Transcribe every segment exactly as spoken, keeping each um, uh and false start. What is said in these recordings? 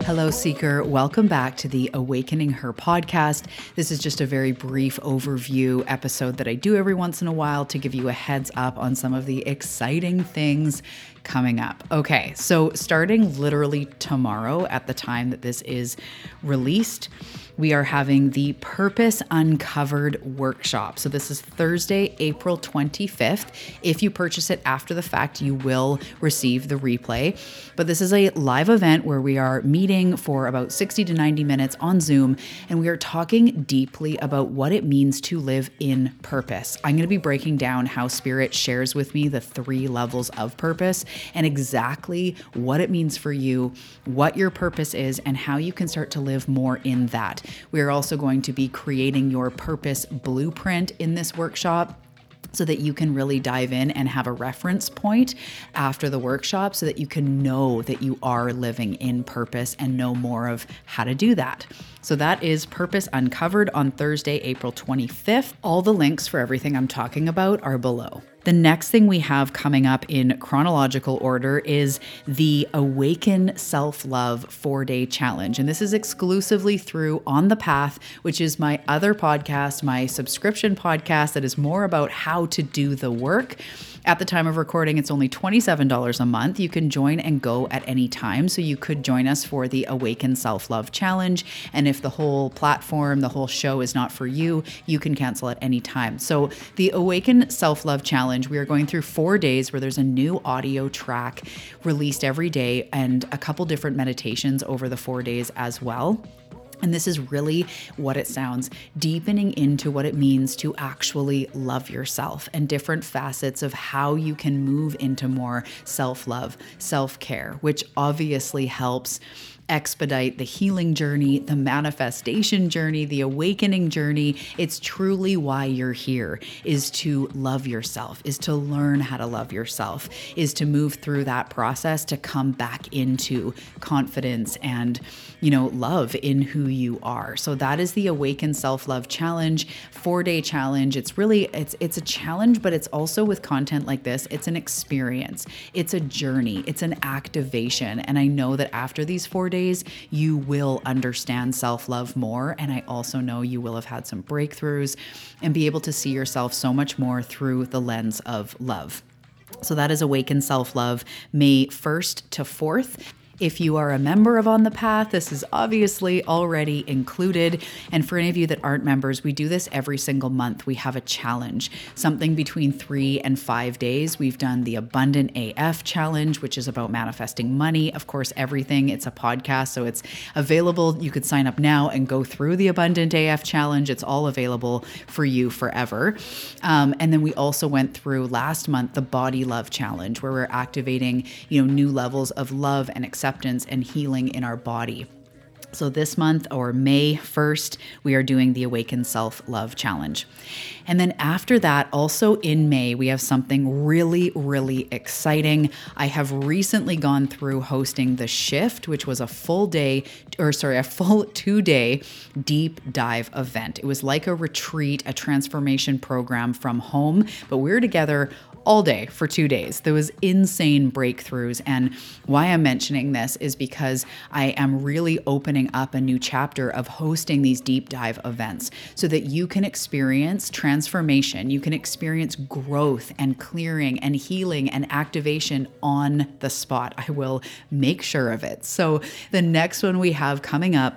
Hello, Seeker. Welcome back to the Awakening Her podcast. This is just a very brief overview episode that I do every once in a while to give you a heads up on some of the exciting things coming up. Okay, so starting literally tomorrow at the time that this is released, we are having the Purpose Uncovered workshop. So this is Thursday, April twenty-fifth. If you purchase it after the fact, you will receive the replay. But this is a live event where we are meeting for about sixty to ninety minutes on Zoom, and we are talking deeply about what it means to live in purpose. I'm going to be breaking down how Spirit shares with me the three levels of purpose and exactly what it means for you, what your purpose is, and how you can start to live more in that. We are also going to be creating your purpose blueprint in this workshop, so that you can really dive in and have a reference point after the workshop so that you can know that you are living in purpose and know more of how to do that. So that is Purpose Uncovered on Thursday, April twenty-fifth. All the links for everything I'm talking about are below. The next thing we have coming up in chronological order is the Awaken Self-Love four-day challenge. And this is exclusively through On the Path, which is my other podcast, my subscription podcast that is more about how to do the work. At the time of recording, it's only twenty-seven dollars a month. You can join and go at any time. So you could join us for the Awaken Self-Love Challenge. And if the whole platform, the whole show is not for you, you can cancel at any time. So the Awaken Self-Love Challenge, we are going through four days where there's a new audio track released every day and a couple different meditations over the four days as well. And this is really what it sounds, deepening into what it means to actually love yourself and different facets of how you can move into more self-love, self-care, which obviously helps expedite the healing journey, the manifestation journey, the awakening journey. It's truly why you're here, is to love yourself, is to learn how to love yourself, is to move through that process to come back into confidence and, you know, love in who you are. So that is the Awaken Self-Love Challenge, four-day challenge. It's really, it's it's a challenge, but it's also with content like this, it's an experience. It's a journey. It's an activation. And I know that after these four days, you will understand self-love more. And I also know you will have had some breakthroughs and be able to see yourself so much more through the lens of love. So that is Awaken Self-Love, May first to fourth. If you are a member of On the Path, this is obviously already included. And for any of you that aren't members, we do this every single month. We have a challenge, something between three and five days. We've done the Abundant A F challenge, which is about manifesting money. Of course, everything, it's a podcast, so it's available. You could sign up now and go through the Abundant A F challenge. It's all available for you forever. Um, and then we also went through last month, the Body Love challenge, where we're activating, you know, new levels of love and acceptance and healing in our body. So this month, or May first, we are doing the Awaken Self-Love Challenge. And then after that, also in May, we have something really, really exciting. I have recently gone through hosting The Shift, which was a full day, or sorry, a full two-day deep dive event. It was like a retreat, a transformation program from home, but we were together all day for two days. There was insane breakthroughs. And why I'm mentioning this is because I am really opening up a new chapter of hosting these deep dive events so that you can experience transformation. You can experience growth and clearing and healing and activation on the spot. I will make sure of it. So the next one we have coming up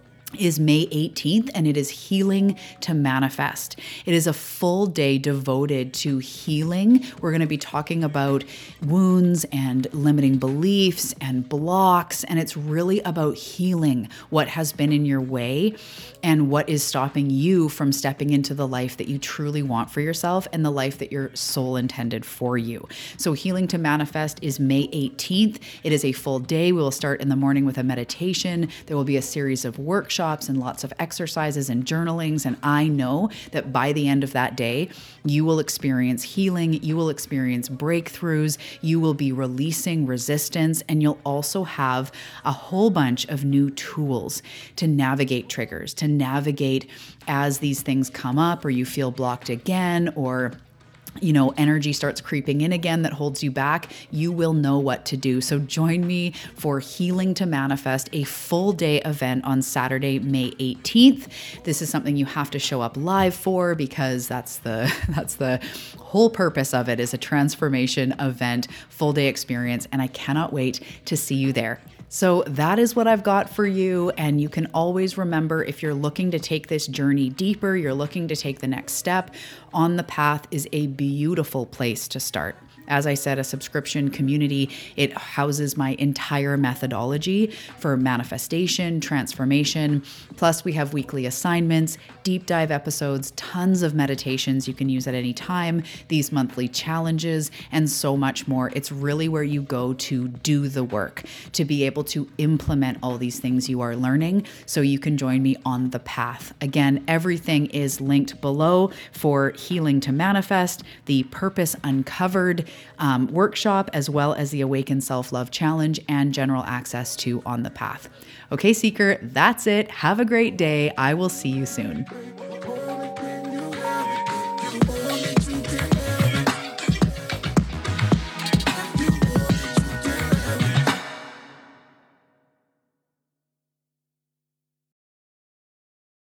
is May eighteenth, and it is Healing to Manifest. It is a full day devoted to healing. We're going to be talking about wounds and limiting beliefs and blocks, and it's really about healing what has been in your way and what is stopping you from stepping into the life that you truly want for yourself and the life that your soul intended for you. So Healing to Manifest is May eighteenth. It is a full day. We will start in the morning with a meditation. There will be a series of workshops and lots of exercises and journalings. And I know that by the end of that day, you will experience healing, you will experience breakthroughs, you will be releasing resistance, and you'll also have a whole bunch of new tools to navigate triggers, to navigate as these things come up or you feel blocked again, or you know, energy starts creeping in again that holds you back, you will know what to do. So join me for Healing to Manifest, a full day event on Saturday, May eighteenth. This is something you have to show up live for because that's the that's the whole purpose of it, is a transformation event, full day experience, and I cannot wait to see you there. So that is what I've got for you. And you can always remember, if you're looking to take this journey deeper, you're looking to take the next step, On the Path is a beautiful place to start. As I said, a subscription community. It houses my entire methodology for manifestation, transformation. Plus, we have weekly assignments, deep dive episodes, tons of meditations you can use at any time, these monthly challenges, and so much more. It's really where you go to do the work, to be able to implement all these things you are learning so you can join me on the path. Again, everything is linked below for Healing to Manifest, the Purpose Uncovered Um, workshop, as well as the Awaken Self-Love Challenge and general access to On the Path. Okay, Seeker, that's it. Have a great day. I will see you soon.